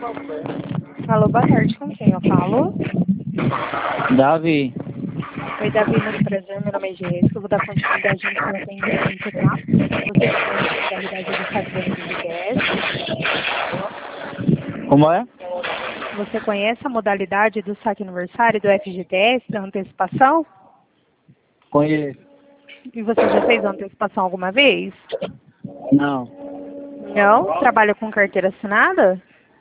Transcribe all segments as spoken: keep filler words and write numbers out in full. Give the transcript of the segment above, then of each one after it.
Alô, boa tarde, com quem eu falo? Davi, Oi, Davi, muito prazer, meu nome é Jéssica, eu vou dar continuidade no seu atendimento, tá? Você já conhece a modalidade do saque do F G T S? como é? Você conhece a modalidade do saque aniversário do F G T S, da antecipação? Conheço. E você já fez a antecipação alguma vez? Não. Não? Trabalha com carteira assinada?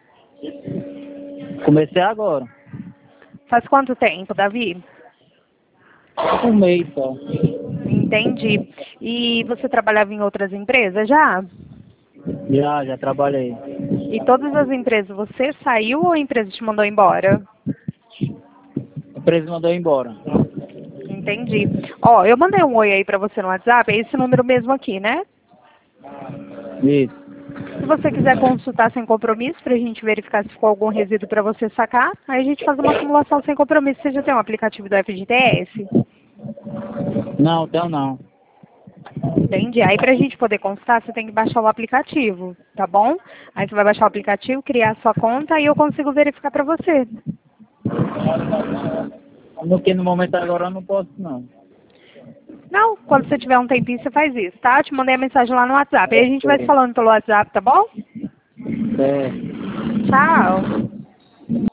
Comecei agora. Faz quanto tempo, Davi? Um mês só. Entendi. E você trabalhava em outras empresas já? Já, já trabalhei. E todas as empresas, você saiu ou a empresa te mandou embora? A empresa mandou embora. Entendi. Ó, eu mandei um oi aí pra você no WhatsApp, é esse número mesmo aqui, né? Isso. Se você quiser consultar sem compromisso pra gente verificar se ficou algum resíduo pra você sacar, aí a gente faz uma simulação sem compromisso. Você já tem um aplicativo do F G T S? Não, tenho não. Entendi. Aí pra gente poder consultar, você tem que baixar o aplicativo, tá bom? Aí você vai baixar o aplicativo, criar a sua conta e eu consigo verificar pra você. No que no momento agora eu não posso não. Não, quando você tiver um tempinho, você faz isso, tá? Eu te mandei a mensagem lá no WhatsApp. Aí a gente vai se Ok. falando pelo WhatsApp, tá bom? É. Tchau.